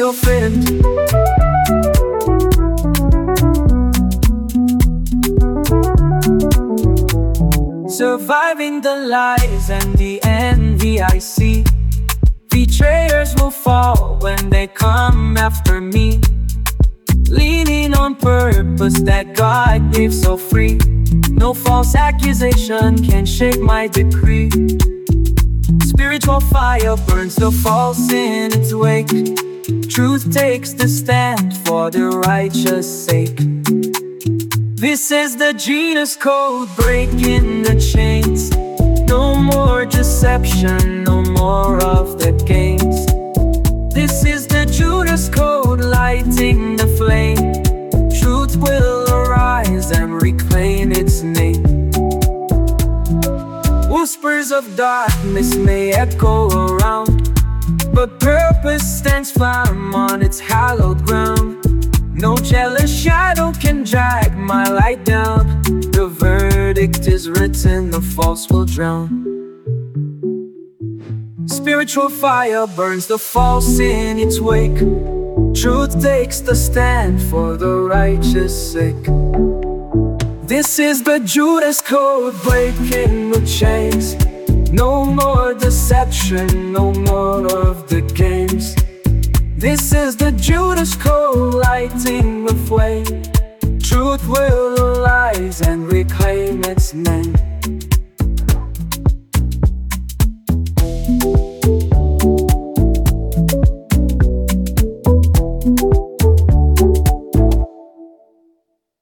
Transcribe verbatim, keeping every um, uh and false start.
fulfilled. Surviving the lies and the envy I see. Betrayers will fall when they come after me. Leaning on purpose that God gave so free. No false accusation can shake my decree. Spiritual fire burns the false in its wake. Truth takes the stand for the righteous sake. This is the Judas code, breaking the chains. No more deception, no more of the games. This is the Judas code, lighting the flame. Truth will arise and reclaim its name. Whispers of darkness may echo around, but purpose stands firm on its hallowed ground. No jealous shadow can drag my light down. The verdict is written, the false will drown. Spiritual fire burns the false in its wake. Truth takes the stand for the righteous sake. This is the Judas code, breaking the chains. No more deception, no more of the games. This is the Judas code, lighting the flame. Truth will arise and reclaim its name.